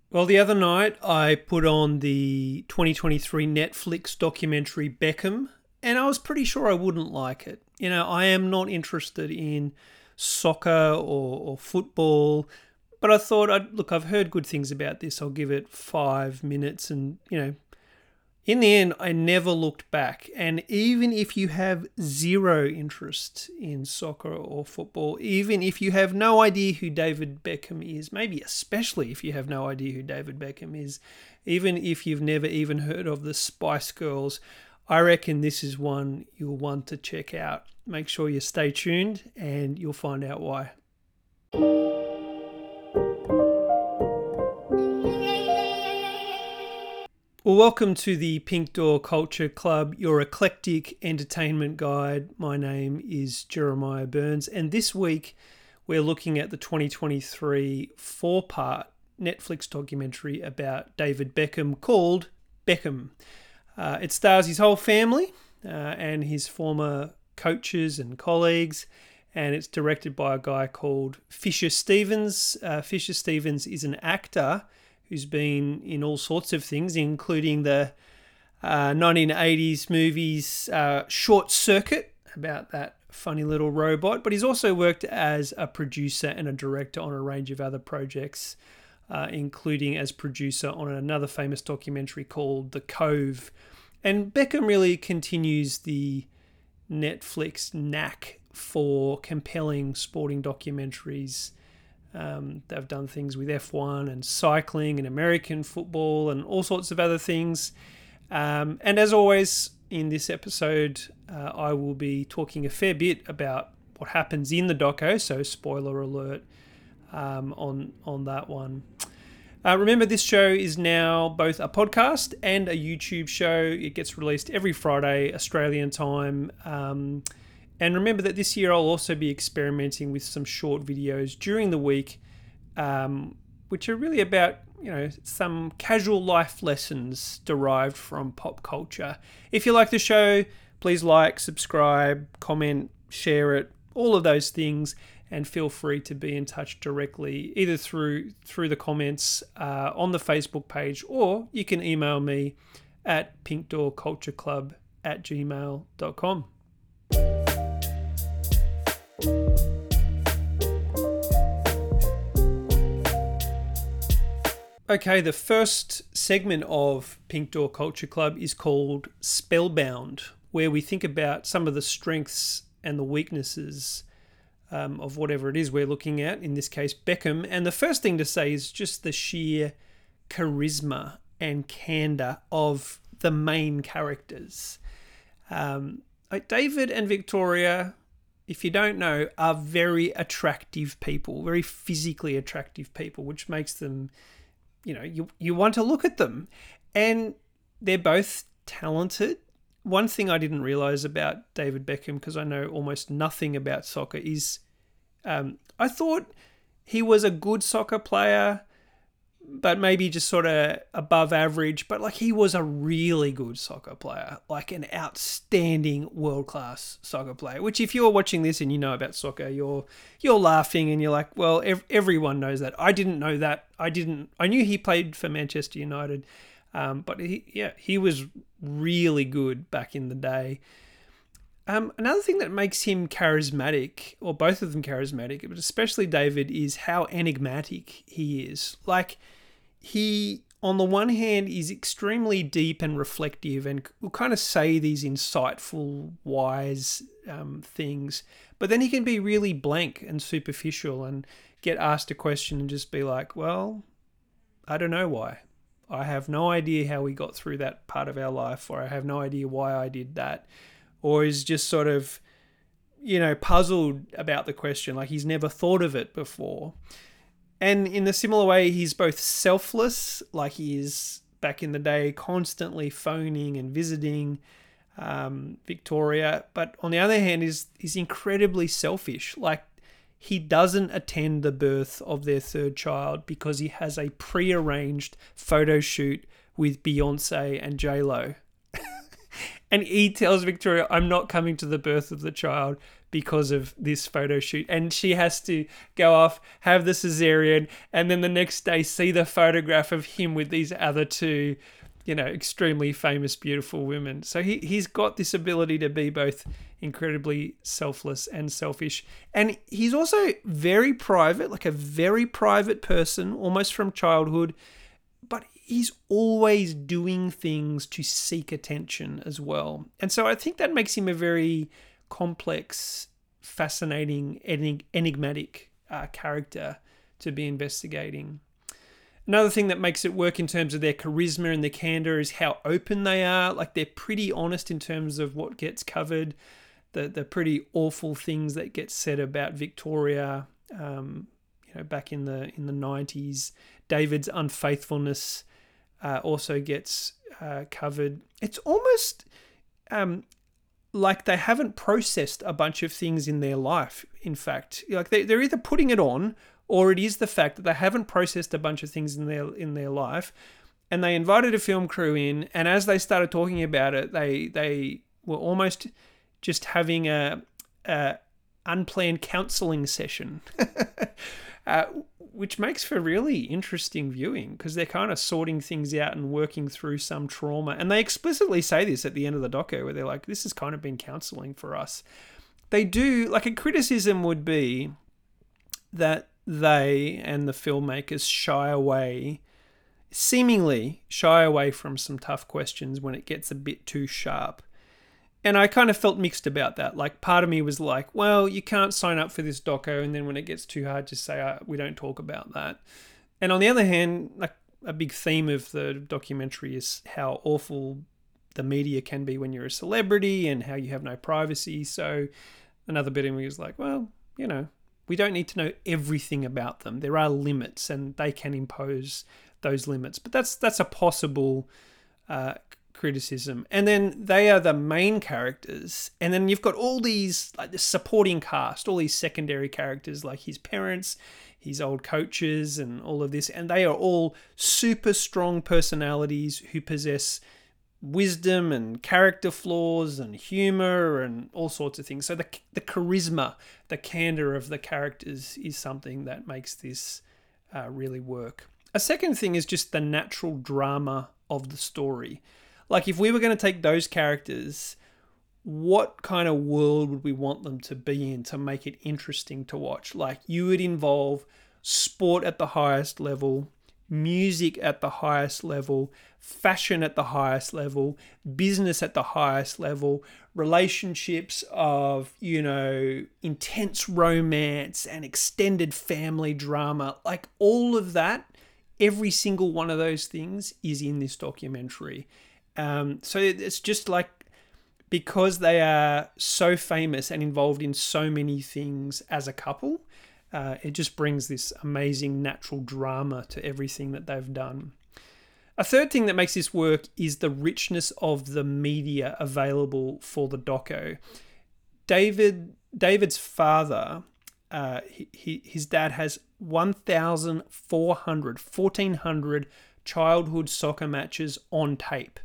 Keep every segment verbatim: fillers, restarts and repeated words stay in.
Well, the other night I put on the twenty twenty-three Netflix documentary Beckham, and I was pretty sure I wouldn't like it. You know, I am not interested in soccer or, or football, but I thought, I'd, look, I've heard good things about this. I'll give it five minutes and, you know, in the end, I never looked back. And even if you have zero interest in soccer or football, even if you have no idea who David Beckham is, maybe especially if you have no idea who David Beckham is, even if you've never even heard of the Spice Girls, I reckon this is one you'll want to check out. Make sure you stay tuned and you'll find out why. Well, welcome to the Pink Door Culture Club, your eclectic entertainment guide. My name is Jeremiah Burns, and this week we're looking at the twenty twenty-three four-part Netflix documentary about David Beckham called Beckham. Uh, it stars his whole family uh, and his former coaches and colleagues, and it's directed by a guy called Fisher Stevens. Uh, Fisher Stevens is an actor who's been in all sorts of things, including the uh, nineteen eighties movies uh, Short Circuit, about that funny little robot. But he's also worked as a producer and a director on a range of other projects, uh, including as producer on another famous documentary called The Cove. And Beckham really continues the Netflix knack for compelling sporting documentaries. Um, they've done things with F one and cycling and American football and all sorts of other things. Um, and as always, in this episode, uh, I will be talking a fair bit about what happens in the doco, so spoiler alert um, on, on that one. Uh, remember, this show is now both a podcast and a YouTube show. It gets released every Friday, Australian time. Um, And remember that this year I'll also be experimenting with some short videos during the week, um, which are really about, you know, some casual life lessons derived from pop culture. If you like the show, please like, subscribe, comment, share it, all of those things, and feel free to be in touch directly, either through through the comments uh, on the Facebook page, or you can email me at pinkdoorcultureclub at gmail dot com. Okay, the first segment of Pink Door Culture Club is called Spellbound, where we think about some of the strengths and the weaknesses um, of whatever it is we're looking at, in this case Beckham. And the first thing to say is just the sheer charisma and candor of the main characters. Um, like David and Victoria, if you don't know, are very attractive people, very physically attractive people, which makes them, you know, you, you want to look at them. And they're both talented. One thing I didn't realize about David Beckham, because I know almost nothing about soccer, is um, I thought he was a good soccer player, but maybe just sort of above average. But like, he was a really good soccer player, like an outstanding world-class soccer player, which if you're watching this and you know about soccer, you're you're laughing and you're like, well, ev- everyone knows that. I didn't know that. I didn't. I knew he played for Manchester United, um, but he, yeah, he was really good back in the day. Um, another thing that makes him charismatic, or both of them charismatic, but especially David, is how enigmatic he is. Like, he, on the one hand, is extremely deep and reflective and will kind of say these insightful, wise um, things, but then he can be really blank and superficial and get asked a question and just be like, well, I don't know why. I have no idea how we got through that part of our life, or I have no idea why I did that. Or is just sort of, you know, puzzled about the question, like he's never thought of it before. And in a similar way, he's both selfless, like he is back in the day, constantly phoning and visiting um, Victoria. But on the other hand, is he's incredibly selfish. Like, he doesn't attend the birth of their third child because he has a pre-arranged photo shoot with Beyonce and J-Lo. And he tells Victoria, I'm not coming to the birth of the child because of this photo shoot. And she has to go off, have the cesarean, and then the next day see the photograph of him with these other two, you know, extremely famous, beautiful women. So he, he's got this ability to be both incredibly selfless and selfish. And he's also very private, like a very private person, almost from childhood. But he's always doing things to seek attention as well. And so I think that makes him a very complex, fascinating, enig- enigmatic uh, character to be investigating. Another thing that makes it work in terms of their charisma and their candor is how open they are. Like, they're pretty honest in terms of what gets covered, the the pretty awful things that get said about Victoria, um, you know, back in the in the nineties. David's unfaithfulness uh, also gets uh, covered. It's almost um, like they haven't processed a bunch of things in their life. In fact, like they, they're either putting it on, or it is the fact that they haven't processed a bunch of things in their in their life, and they invited a film crew in, and as they started talking about it, they they were almost just having a, a unplanned counselling session, uh, which makes for really interesting viewing because they're kind of sorting things out and working through some trauma. And they explicitly say this at the end of the doco, where they're like, "This has kind of been counselling for us." They do, like, a criticism would be that they and the filmmakers shy away, seemingly shy away from some tough questions when it gets a bit too sharp. And I kind of felt mixed about that. Like, part of me was like, well, you can't sign up for this doco, and then when it gets too hard, just say, oh, we don't talk about that. And on the other hand, like, a big theme of the documentary is how awful the media can be when you're a celebrity and how you have no privacy. So another bit of me was like, well, you know, we don't need to know everything about them. There are limits, and they can impose those limits. But that's that's a possible uh, criticism. And then they are the main characters, and then you've got all these, like, the supporting cast, all these secondary characters, like his parents, his old coaches, and all of this. And they are all super strong personalities who possess wisdom and character flaws and humor and all sorts of things. So the the charisma, the candor of the characters is something that makes this uh, really work. A second thing is just the natural drama of the story. Like, if we were going to take those characters, what kind of world would we want them to be in to make it interesting to watch? Like, you would involve sport at the highest level, music at the highest level, fashion at the highest level, business at the highest level, relationships of, you know, intense romance and extended family drama. Like, all of that, every single one of those things is in this documentary. Um, so it's just like, because they are so famous and involved in so many things as a couple, uh, it just brings this amazing natural drama to everything that they've done. A third thing that makes this work is the richness of the media available for the doco. David, David's father, uh, he, he, his dad has one thousand four hundred, fourteen hundred childhood soccer matches on tape.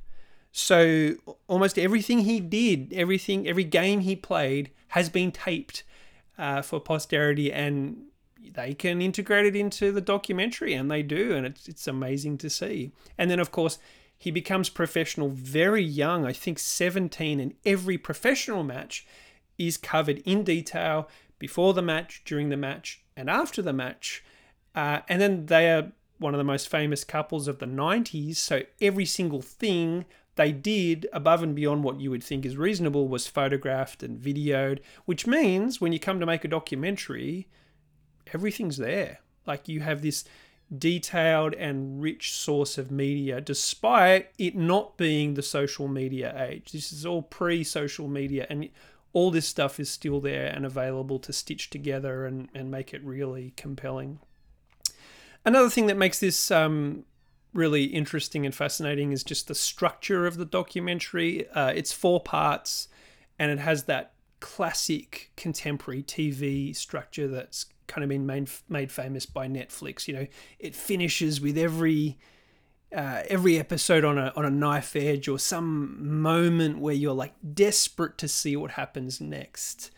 So almost everything he did, everything, every game he played has been taped uh, for posterity, and they can integrate it into the documentary, and they do, and it's it's amazing to see. And then, of course, he becomes professional very young, I think seventeen, and every professional match is covered in detail before the match, during the match, and after the match. Uh, and then they are one of the most famous couples of the nineties, so every single thing they did above and beyond what you would think is reasonable was photographed and videoed, which means when you come to make a documentary, everything's there. Like, you have this detailed and rich source of media, despite it not being the social media age. This is all pre-social media, and all this stuff is still there and available to stitch together and, and make it really compelling. Another thing that makes this um, really interesting and fascinating is just the structure of the documentary. Uh, it's four parts, and it has that classic contemporary T V structure that's kind of been made made famous by Netflix. You know, it finishes with every uh, every episode on a on a knife edge, or some moment where you're like desperate to see what happens next.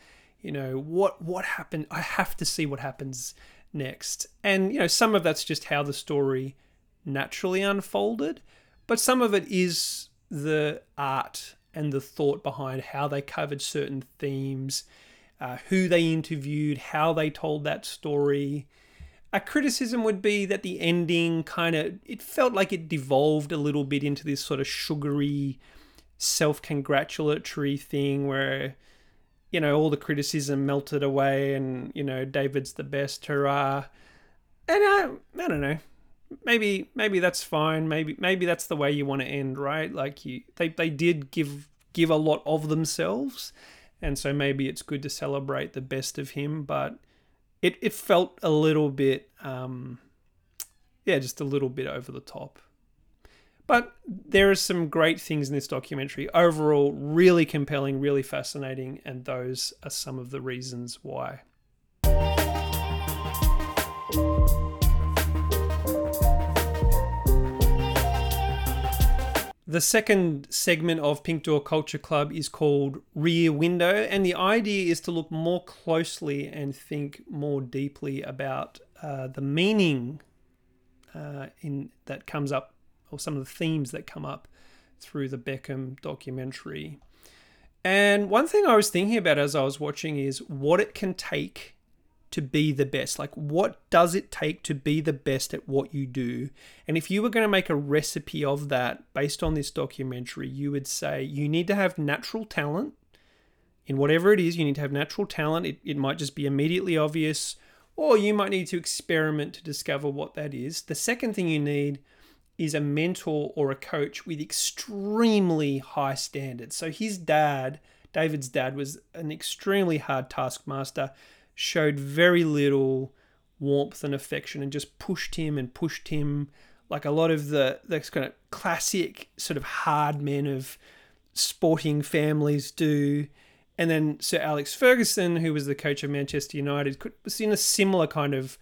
You know, what what happened? I have to see what happens next. And, you know, some of that's just how the story naturally unfolded, but some of it is the art and the thought behind how they covered certain themes, uh, who they interviewed, how they told that story. A criticism would be that the ending kind of, it felt like it devolved a little bit into this sort of sugary, self-congratulatory thing where, you know, all the criticism melted away and, you know, David's the best, hurrah. And I, I don't know, maybe maybe that's fine. Maybe maybe that's the way you want to end, right? Like you, they, they did give give a lot of themselves, and so maybe it's good to celebrate the best of him, but it, it felt a little bit, um, yeah, just a little bit over the top. But there are some great things in this documentary. Overall, really compelling, really fascinating, and those are some of the reasons why. The second segment of Pink Door Culture Club is called Rear Window, and the idea is to look more closely and think more deeply about uh, the meaning uh, in that comes up, or some of the themes that come up through the Beckham documentary. And one thing I was thinking about as I was watching is what it can take to be the best. Like, what does it take to be the best at what you do? And if you were going to make a recipe of that based on this documentary, you would say you need to have natural talent. In whatever it is, you need to have natural talent. It, it might just be immediately obvious, or you might need to experiment to discover what that is. The second thing you need is a mentor or a coach with extremely high standards. So his dad, David's dad, was an extremely hard taskmaster, showed very little warmth and affection and just pushed him and pushed him like a lot of the, the kind of classic sort of hard men of sporting families do. And then Sir Alex Ferguson, who was the coach of Manchester United, was in a similar kind of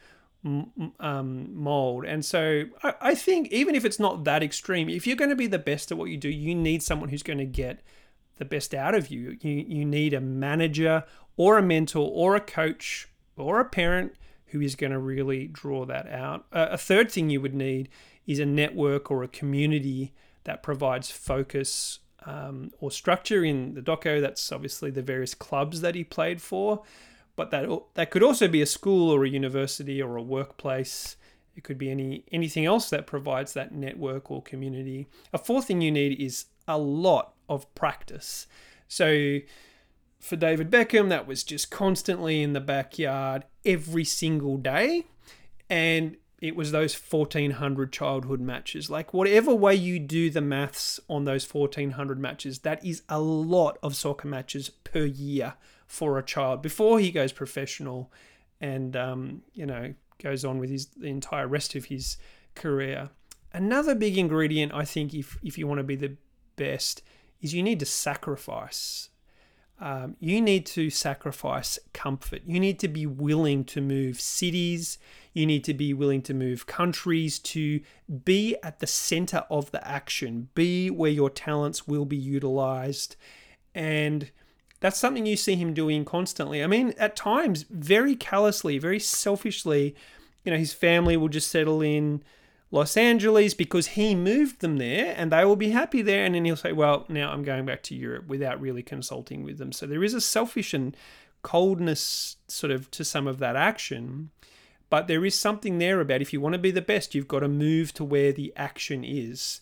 um, mold. And so I, I think even if it's not that extreme, if you're going to be the best at what you do, you need someone who's going to get the best out of you. You you need a manager or a mentor or a coach or a parent who is going to really draw that out. Uh, a third thing you would need is a network or a community that provides focus um, or structure. In the doco, that's obviously the various clubs that he played for, but that that could also be a school or a university or a workplace. It could be any anything else that provides that network or community. A fourth thing you need is a lot of practice. So for David Beckham, that was just constantly in the backyard every single day. And it was those fourteen hundred childhood matches. Like, whatever way you do the maths on those fourteen hundred matches, that is a lot of soccer matches per year for a child before he goes professional and, um, you know, goes on with his the entire rest of his career. Another big ingredient, I think, if, if you want to be the best, is you need to sacrifice. Um, you need to sacrifice comfort. You need to be willing to move cities. You need to be willing to move countries, to be at the center of the action, be where your talents will be utilized. And that's something you see him doing constantly. I mean, at times, very callously, very selfishly, you know, his family will just settle in Los Angeles because he moved them there and they will be happy there. And then he'll say, well, now I'm going back to Europe, without really consulting with them. So there is a selfish and coldness sort of to some of that action. But there is something there about, if you want to be the best, you've got to move to where the action is.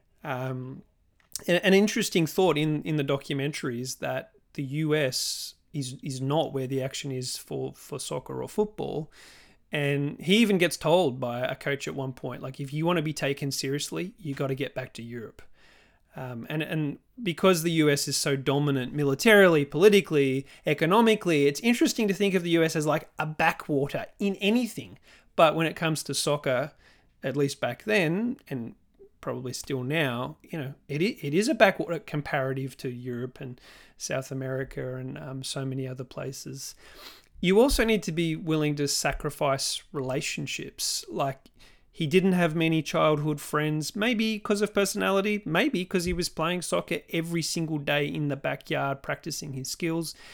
Um, an interesting thought in, in the documentary is that the U S is is not where the action is for, for soccer or football. And he even gets told by a coach at one point, like, if you want to be taken seriously, you got to get back to Europe. Um, and, and because the U S is so dominant militarily, politically, economically, it's interesting to think of the U S as like a backwater in anything. But when it comes to soccer, at least back then, and probably still now, you know, it it is a backwater comparative to Europe and South America and um, so many other places. You also need to be willing to sacrifice relationships. Like, he didn't have many childhood friends, maybe because of personality, maybe because he was playing soccer every single day in the backyard, practicing his skills.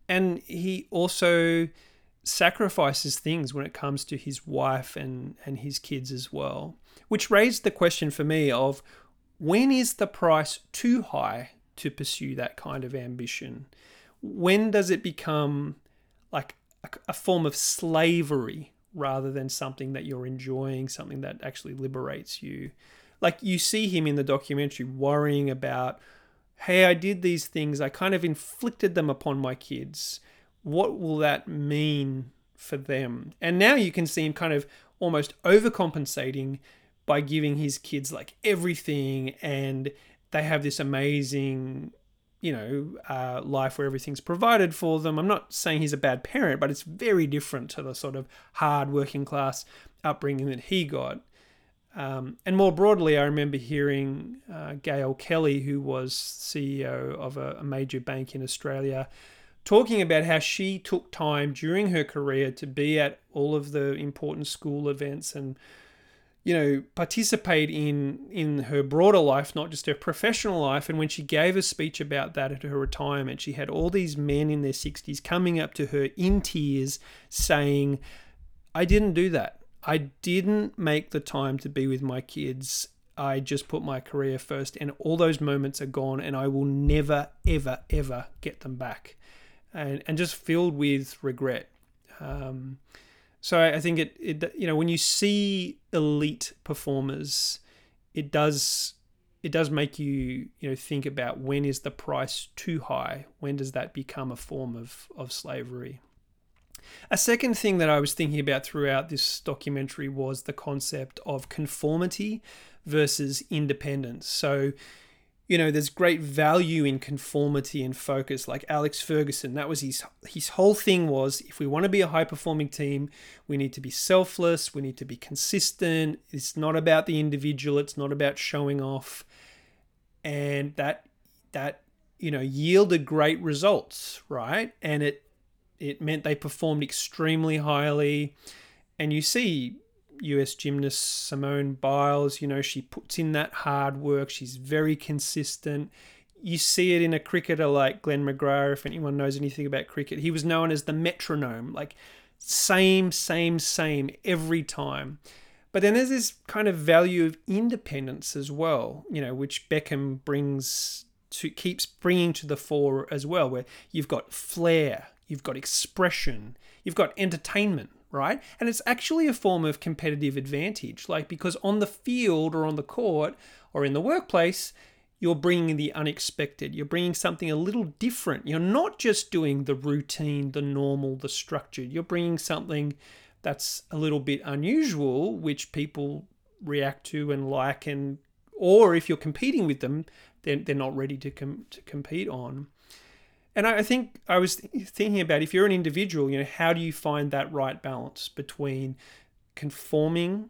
and he also sacrifices things when it comes to his wife and, and his kids as well, which raised the question for me of when is the price too high to pursue that kind of ambition? When does it become like a, a form of slavery rather than something that you're enjoying, something that actually liberates you? Like you see him in the documentary worrying about, hey, I did these things, I kind of inflicted them upon my kids. What will that mean for them? And now you can see him kind of almost overcompensating by giving his kids like everything, and they have this amazing, you know, uh, life where everything's provided for them. I'm not saying he's a bad parent, but it's very different to the sort of hard working class upbringing that he got. Um, and more broadly, I remember hearing uh, Gail Kelly, who was C E O of a, a major bank in Australia, talking about how she took time during her career to be at all of the important school events and, you know, participate in in her broader life, not just her professional life. And when she gave a speech about that at her retirement, she had all these men in their sixties coming up to her in tears saying, I didn't do that. I didn't make the time to be with my kids. I just put my career first, and all those moments are gone, and I will never, ever, ever get them back. And and just filled with regret. Um, so I think it, it, you know, when you see elite performers, it does it does make you, you know, think about when is the price too high? When does that become a form of, of slavery? A second thing that I was thinking about throughout this documentary was the concept of conformity versus independence. So, you know, there's great value in conformity and focus. Like Alex Ferguson, that was his his whole thing was, if we want to be a high-performing team, we need to be selfless, we need to be consistent. It's not about the individual, it's not about showing off. And that, that you know, yielded great results, right? And it it meant they performed extremely highly. And you see U S gymnast Simone Biles, you know, she puts in that hard work. She's very consistent. You see it in a cricketer like Glenn McGrath, if anyone knows anything about cricket. He was known as the metronome, like same, same, same every time. But then there's this kind of value of independence as well, you know, which Beckham brings to, keeps bringing to the fore as well, where you've got flair, you've got expression, you've got entertainment, right? And it's actually a form of competitive advantage, like because on the field or on the court or in the workplace, you're bringing the unexpected. You're bringing something a little different. You're not just doing the routine, the normal, the structured. You're bringing something that's a little bit unusual, which people react to and like, and or if you're competing with them, they're, they're not ready to com- to compete on. And I think I was thinking about, if you're an individual, you know, how do you find that right balance between conforming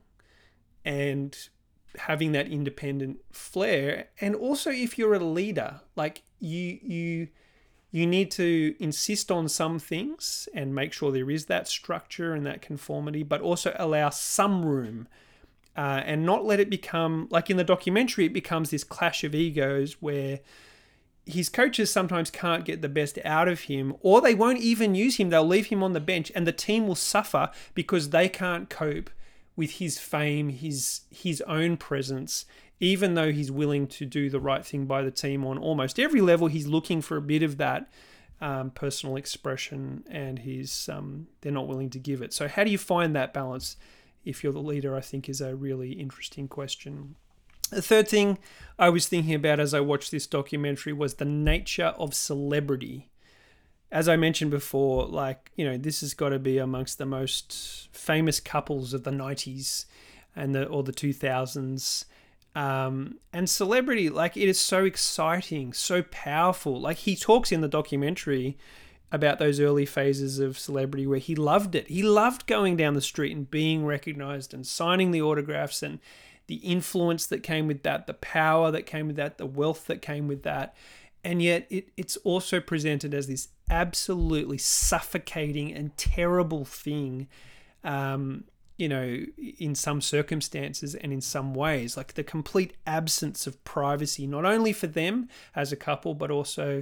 and having that independent flair? And also, if you're a leader, like you you you need to insist on some things and make sure there is that structure and that conformity, but also allow some room uh, and not let it become, like in the documentary, it becomes this clash of egos where his coaches sometimes can't get the best out of him, or they won't even use him. They'll leave him on the bench, and the team will suffer because they can't cope with his fame, his his own presence. Even though he's willing to do the right thing by the team on almost every level, he's looking for a bit of that um, personal expression, and he's um, they're not willing to give it. So how do you find that balance if you're the leader, I think, is a really interesting question. The third thing I was thinking about as I watched this documentary was the nature of celebrity. As I mentioned before, like, you know, this has got to be amongst the most famous couples of the nineties and the or the two thousands. Um, and celebrity, like, it is so exciting, so powerful. Like, he talks in the documentary about those early phases of celebrity where he loved it. He loved going down the street and being recognized and signing the autographs, and the influence that came with that, the power that came with that, the wealth that came with that. And yet it, it's also presented as this absolutely suffocating and terrible thing, um, you know, in some circumstances and in some ways, like the complete absence of privacy, not only for them as a couple, but also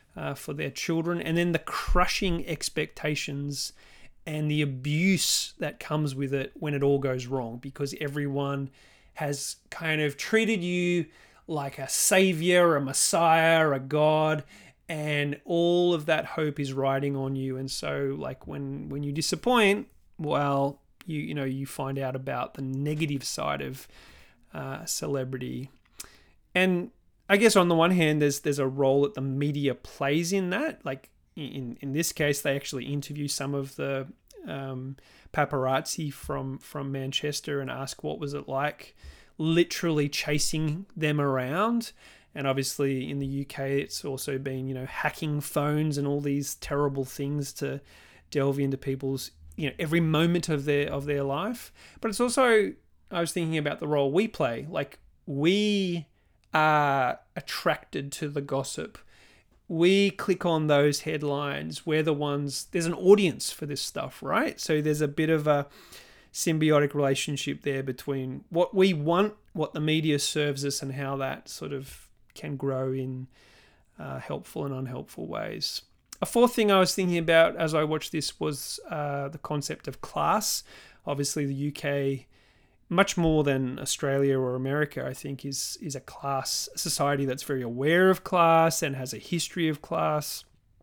uh, for their children, and then the crushing expectations and the abuse that comes with it when it all goes wrong, because everyone has kind of treated you like a savior, a messiah, a god, and all of that hope is riding on you. And so, like, when when you disappoint, well, you you know you find out about the negative side of uh, celebrity. And I guess on the one hand, there's there's a role that the media plays in that. Like in in this case, they actually interview some of the um, paparazzi from from Manchester and ask what was it like, literally chasing them around. And obviously in the U K, it's also been, you know, hacking phones and all these terrible things to delve into people's, you know, every moment of their of their life. But it's also, I was thinking about the role we play. Like, we are attracted to the gossip. We click on those headlines. We're the ones, there's an audience for this stuff, right? So there's a bit of a symbiotic relationship there between what we want, what the media serves us, and how that sort of can grow in uh, helpful and unhelpful ways. A fourth thing I was thinking about as I watched this was uh, the concept of class. Obviously, the U K, much more than Australia or America, I think, is is a class a society that's very aware of class and has a history of class.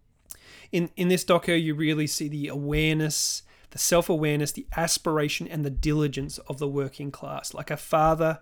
In in this doco, you really see the awareness, the self-awareness, the aspiration, and the diligence of the working class. Like a father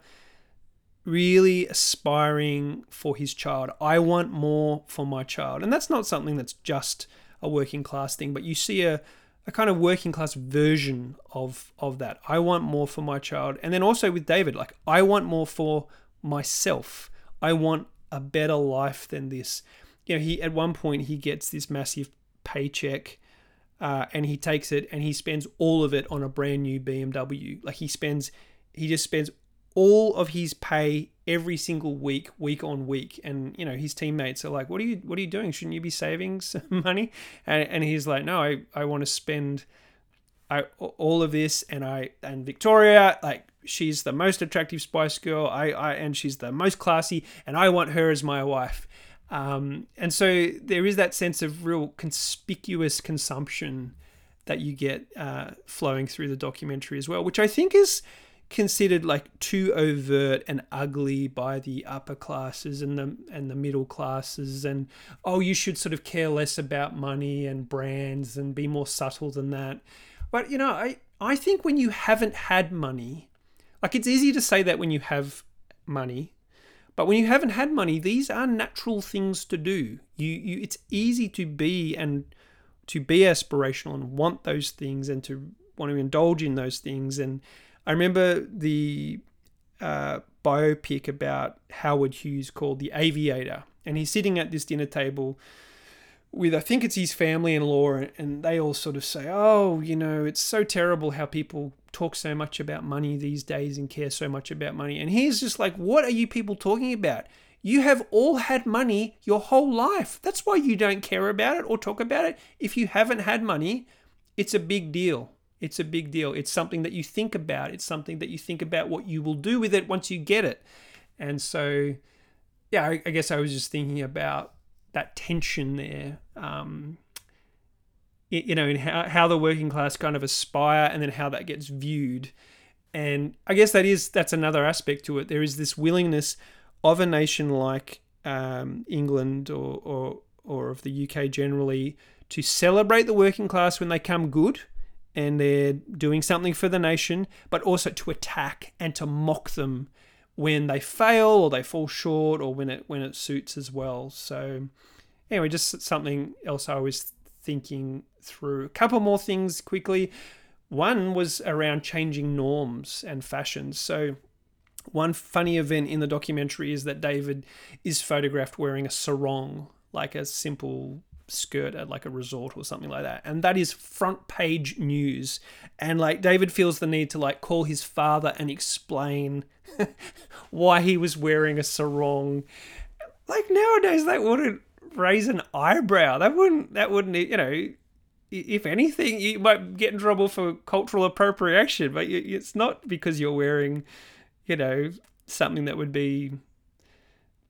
really aspiring for his child. I want more for my child. And that's not something that's just a working class thing, but you see a, a kind of working class version of, of that. I want more for my child. And then also with David, like, I want more for myself. I want a better life than this. You know, he at one point he gets this massive paycheck uh, and he takes it and he spends all of it on a brand new B M W. Like he spends, he just spends all of his pay every single week, week on week. And, you know, his teammates are like, what are you, what are you doing? Shouldn't you be saving some money? And, and he's like, no, I, I want to spend I, all of this. And I, and Victoria, like, she's the most attractive Spice Girl. I, I, and she's the most classy, and I want her as my wife. Um, and so there is that sense of real conspicuous consumption that you get uh, flowing through the documentary as well, which I think is considered like too overt and ugly by the upper classes and the and the middle classes, and oh, you should sort of care less about money and brands and be more subtle than that. But you know, I I think when you haven't had money, like, it's easy to say that when you have money, but when you haven't had money, these are natural things to do. You you it's easy to be and to be aspirational and want those things and to want to indulge in those things. And I remember the uh, biopic about Howard Hughes called The Aviator, and he's sitting at this dinner table with, I think it's his family-in-law, and they all sort of say, oh, you know, it's so terrible how people talk so much about money these days and care so much about money. And he's just like, what are you people talking about? You have all had money your whole life. That's why you don't care about it or talk about it. If you haven't had money, it's a big deal. It's a big deal. It's something that you think about. It's something that you think about what you will do with it once you get it. And so, yeah, I, I guess I was just thinking about that tension there, um, you know, in how, how the working class kind of aspire and then how that gets viewed. And I guess that is, that's another aspect to it. There is this willingness of a nation like um, England or, or, or of the U K generally to celebrate the working class when they come good and they're doing something for the nation, but also to attack and to mock them when they fail or they fall short or when it when it suits as well. So anyway, just something else I was thinking through. A couple more things quickly. One was around changing norms and fashions. So one funny event in the documentary is that David is photographed wearing a sarong, like a simple skirt at like a resort or something like that, and that is front page news. And like David feels the need to like call his father and explain why he was wearing a sarong. Like nowadays that wouldn't raise an eyebrow. That wouldn't that wouldn't you know, if anything, you might get in trouble for cultural appropriation, but it's not because you're wearing, you know, something that would be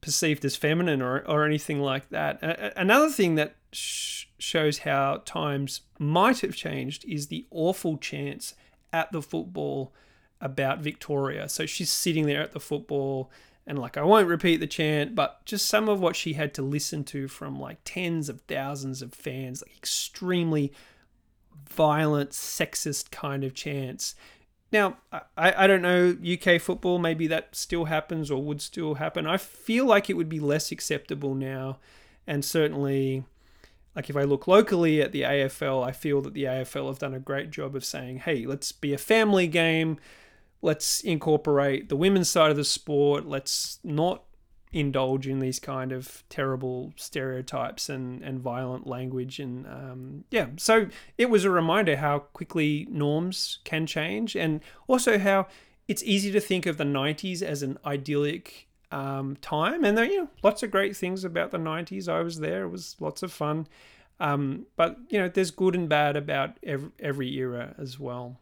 perceived as feminine or, or anything like that. A- another thing that sh- shows how times might have changed is the awful chants at the football about Victoria. So she's sitting there at the football and like, I won't repeat the chant, but just some of what she had to listen to from like tens of thousands of fans, like extremely violent, sexist kind of chants. Now, I, I don't know U K football, maybe that still happens or would still happen. I feel like it would be less acceptable now. And certainly, like if I look locally at the A F L, I feel that the A F L have done a great job of saying, hey, let's be a family game. Let's incorporate the women's side of the sport. Let's not indulge in these kind of terrible stereotypes and, and violent language. And um, yeah, so it was a reminder how quickly norms can change, and also how it's easy to think of the nineties as an idyllic um, time. And there are, you know, lots of great things about the nineties. I was there. It was lots of fun. Um, but, you know, there's good and bad about every, every era as well.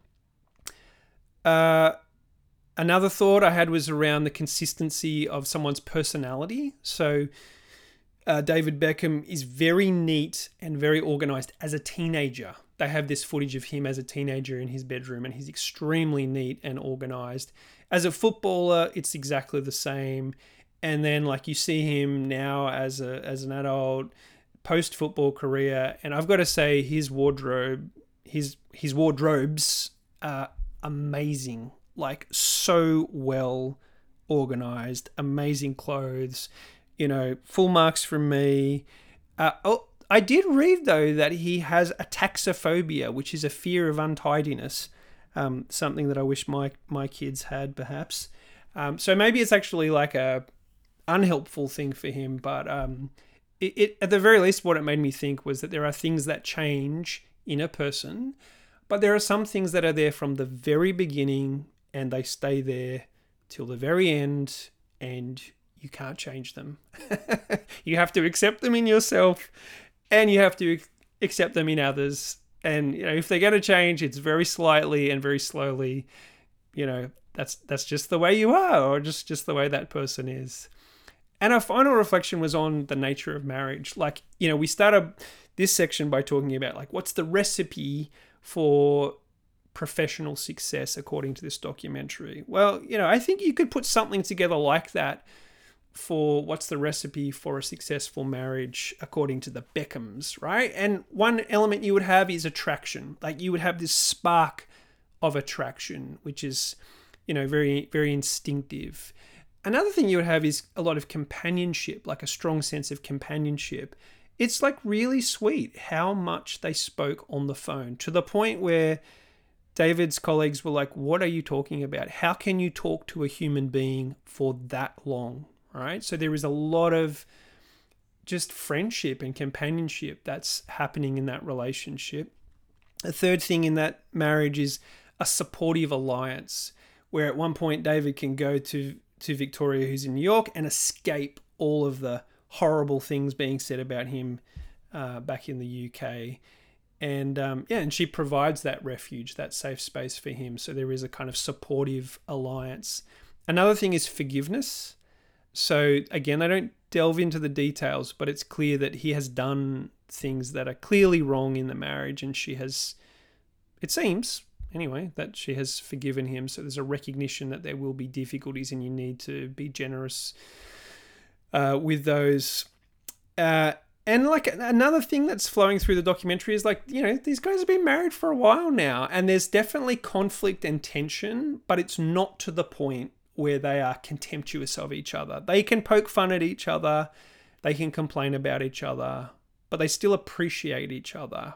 Uh, Another thought I had was around the consistency of someone's personality. So uh, David Beckham is very neat and very organized as a teenager. They have this footage of him as a teenager in his bedroom, and he's extremely neat and organized. As a footballer, it's exactly the same. And then like you see him now as a as an adult, post-football career, and I've got to say his wardrobe, his his wardrobes are amazing. Like so well organized, amazing clothes, you know, full marks from me. Uh, oh, I did read though that he has ataxophobia, which is a fear of untidiness, um, something that I wish my my kids had perhaps. Um, so maybe it's actually like a unhelpful thing for him, but um, it, it at the very least, what it made me think was that there are things that change in a person, but there are some things that are there from the very beginning, and they stay there till the very end, and you can't change them. You have to accept them in yourself, and you have to accept them in others. And you know, if they're going to change, it's very slightly and very slowly. You know, that's that's just the way you are, or just, just the way that person is. And our final reflection was on the nature of marriage. Like, you know, we started this section by talking about like, what's the recipe for professional success according to this documentary? Well, you know, I think you could put something together like that for what's the recipe for a successful marriage according to the Beckhams, right? And one element you would have is attraction. Like you would have this spark of attraction, which is, you know, very, very instinctive. Another thing you would have is a lot of companionship, like a strong sense of companionship. It's like really sweet how much they spoke on the phone, to the point where David's colleagues were like, what are you talking about? How can you talk to a human being for that long, right? So there is a lot of just friendship and companionship that's happening in that relationship. A third thing in that marriage is a supportive alliance, where at one point David can go to, to Victoria, who's in New York, and escape all of the horrible things being said about him uh, back in the U K. And um, yeah, and she provides that refuge, that safe space for him. So there is a kind of supportive alliance. Another thing is forgiveness. So again, I don't delve into the details, but it's clear that he has done things that are clearly wrong in the marriage, and she has, it seems anyway, that she has forgiven him. So there's a recognition that there will be difficulties, and you need to be generous uh, with those. Uh, And like another thing that's flowing through the documentary is like, you know, these guys have been married for a while now, and there's definitely conflict and tension, but it's not to the point where they are contemptuous of each other. They can poke fun at each other, they can complain about each other, but they still appreciate each other.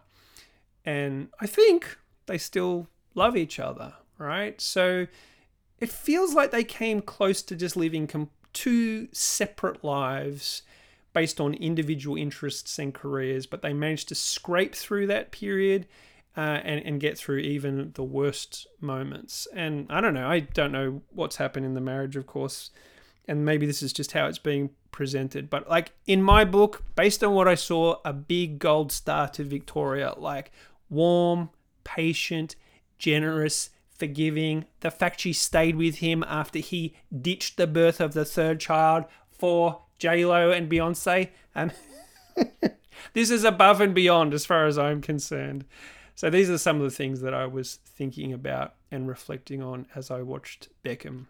And I think they still love each other, right? So it feels like they came close to just living com- two separate lives based on individual interests and careers, but they managed to scrape through that period uh, and, and get through even the worst moments. And I don't know, I don't know what's happened in the marriage, of course, and maybe this is just how it's being presented. But like in my book, based on what I saw, a big gold star to Victoria, like warm, patient, generous, forgiving. The fact she stayed with him after he ditched the birth of the third child for J-Lo and Beyonce. Um, this is above and beyond as far as I'm concerned. So these are some of the things that I was thinking about and reflecting on as I watched Beckham.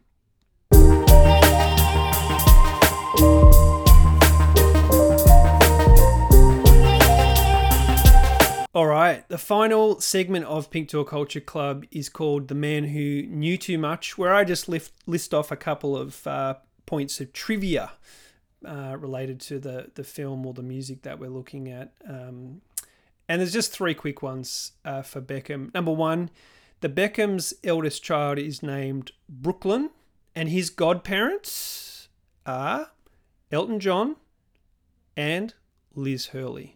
All right, the final segment of Pink Door Culture Club is called The Man Who Knew Too Much, where I just lift, list off a couple of uh, points of trivia uh, related to the, the film or the music that we're looking at. Um, and there's just three quick ones uh, for Beckham. Number one, the Beckham's eldest child is named Brooklyn, and his godparents are Elton John and Liz Hurley.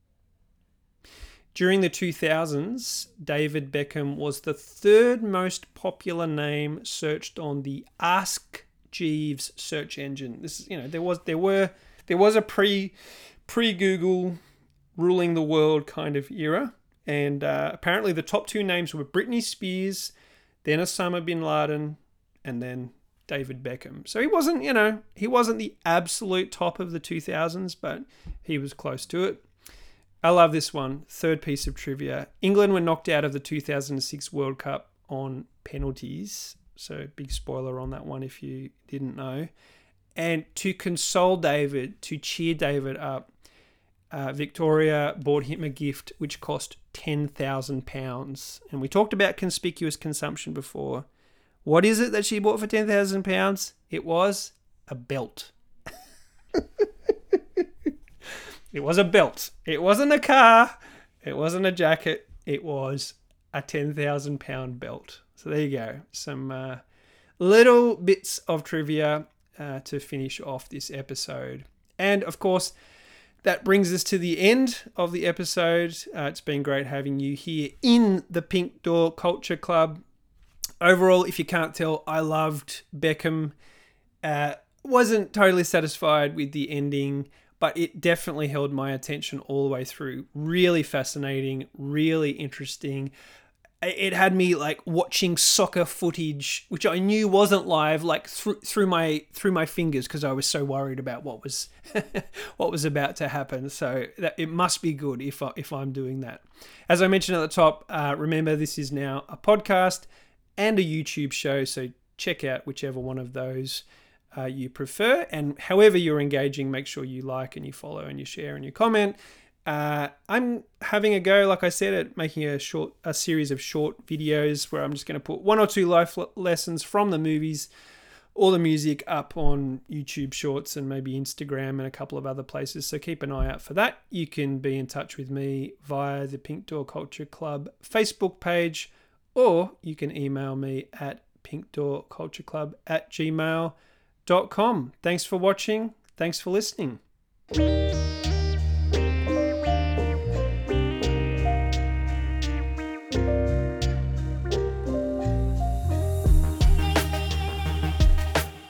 During the two thousands, David Beckham was the third most popular name searched on the Ask Jeeves search engine. This is, you know, there was there were there was a pre pre Google ruling the world kind of era, and uh, apparently the top two names were Britney Spears, then Osama bin Laden, and then David Beckham. So he wasn't, you know, he wasn't the absolute top of the two thousands, but he was close to it. I love this one. Third piece of trivia. England were knocked out of the two thousand six World Cup on penalties. So big spoiler on that one if you didn't know. And to console David, to cheer David up, uh, Victoria bought him a gift which cost ten thousand pounds. And we talked about conspicuous consumption before. What is it that she bought for ten thousand pounds? It was a belt. It was a belt. It wasn't a car. It wasn't a jacket. It was a ten thousand pound belt. So there you go. Some uh, little bits of trivia uh, to finish off this episode. And of course, that brings us to the end of the episode. Uh, it's been great having you here in the Pink Door Culture Club. Overall, if you can't tell, I loved Beckham. Uh, wasn't totally satisfied with the ending, but it definitely held my attention all the way through. Really fascinating, really interesting. It had me like watching soccer footage, which I knew wasn't live, like through through my through my fingers because I was so worried about what was what was about to happen. So that it must be good if I, if I'm doing that. As I mentioned at the top, uh, remember this is now a podcast and a YouTube show, so check out whichever one of those Uh, you prefer, and however you're engaging, make sure you like and you follow and you share and you comment. Uh, I'm having a go, like I said, at making a short, a series of short videos where I'm just going to put one or two life lessons from the movies or the music up on YouTube Shorts and maybe Instagram and a couple of other places. So keep an eye out for that. You can be in touch with me via the Pink Door Culture Club Facebook page, or you can email me at pinkdoorcultureclub at gmail dot com. Thanks for watching. Thanks for listening.